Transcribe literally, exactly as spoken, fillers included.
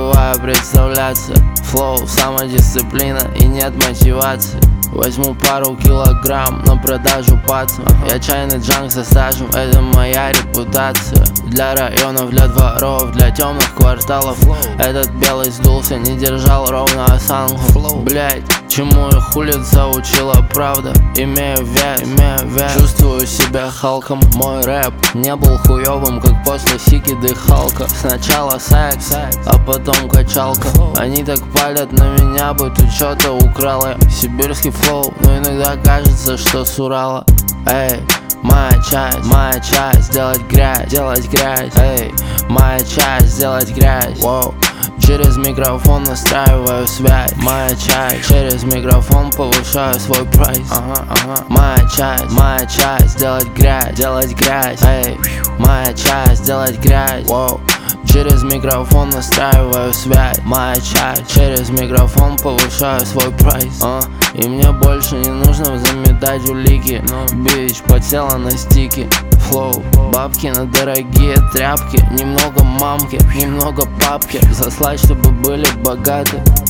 забываю представляться. Флоу, самодисциплина и нет мотивации. Возьму пару килограмм на продажу пацан. Я чайный джанк со стажем, это моя репутация. Для районов, для дворов, для темных кварталов. Этот белый сдулся, не держал ровно осанку. Блять, чему их улица учила правда. Имею вес, имею вес. Чувствую себя Халком. Мой рэп не был хуёвым, как после сики дыхалка. Сначала секс, а потом качалка. Они так палят на меня, будто что-то украл я. Сибирский флоу, но иногда кажется, что с Урала. Эй, моя часть, моя часть, сделать грязь, делать грязь. Эй, моя часть, сделать грязь. Воу. Через микрофон настраиваю связь. Моя часть, через микрофон повышаю свой прайс. Ага, ага. Моя часть, моя часть, делать грязь, делать грязь. Эй, моя часть, делать грязь. Воу. Через микрофон настраиваю связь. Моя часть, через микрофон повышаю свой прайс. а? И мне больше не нужно заметать улики. Но бич подсела на стики. Флоу, бабки на дорогие тряпки. Немного мамки, немного папки. Заслать, чтобы были богаты.